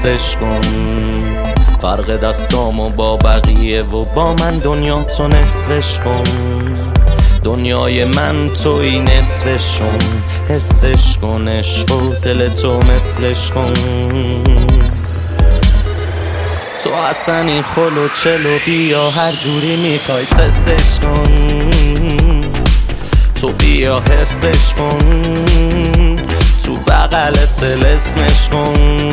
حسش کن. فرق دستامو با بقیه و با من دنیا تو نصفش کن. دنیای من توی نصفشون، حسش کن. عشق و دل تو مثلش کن. تو اصلا این خلو چلو بیا هر جوری میخوای تستش کن. تو بیا حفظش کن، تو بغل طلسمش کن.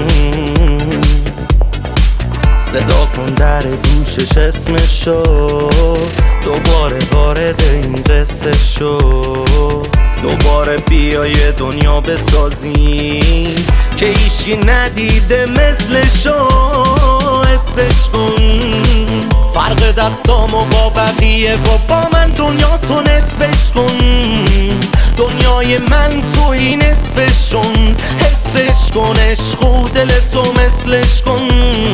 صدا کن در گوشش اسمشو، دوباره وارد این قصه شو. دوباره بیا یه دنیا بسازیم که هیچکی ندیده مثلشو. حسش کن. فرق دستامو با بقیه و با من دنیا تو نصفش کن. دنیای من توی نصفشون، حسش کن. عشق و دل تو مثلش کن.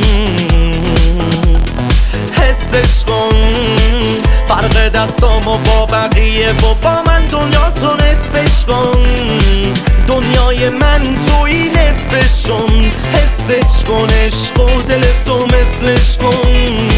حسش کن. فرق دستامو با بقیه و با من دنیا تو نصفش کن. دنیای من توی نصفشون، حسش کن. عشق و دل تو مثلش کن.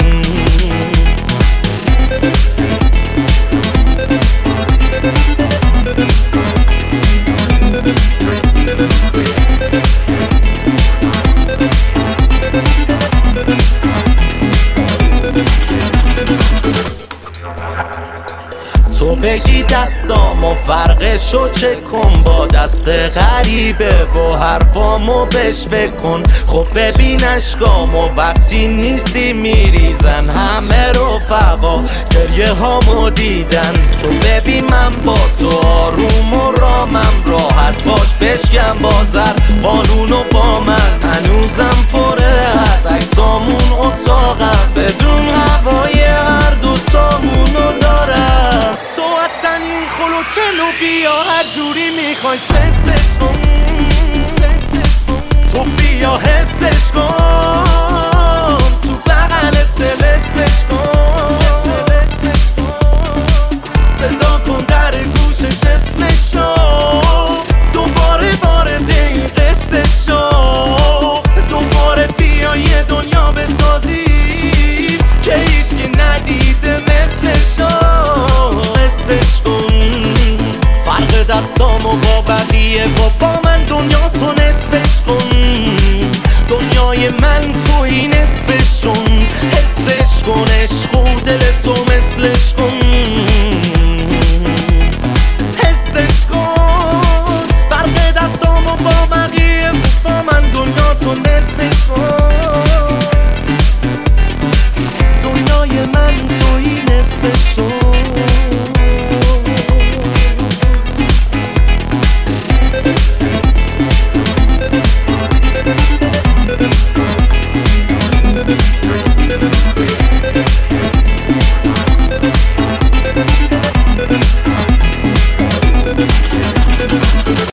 تو بگی دستامو فرقشو چک کن با دست غریبه و حرفامو بهش فکر کن. خب ببین اشکامو وقتی نیستی میریزن همه رفقا گریه هامو دیدن. تو ببین من با تو آروم و رامم راحت باش بشکم بازر قانونو با من هنوزم پره از عکسامون اتاقم بدون هوای هر دوتامونو دارم. تو اصلا این خلو چلو بیا هر جوری میخوای تستش کن. تو بیا حفظش کن.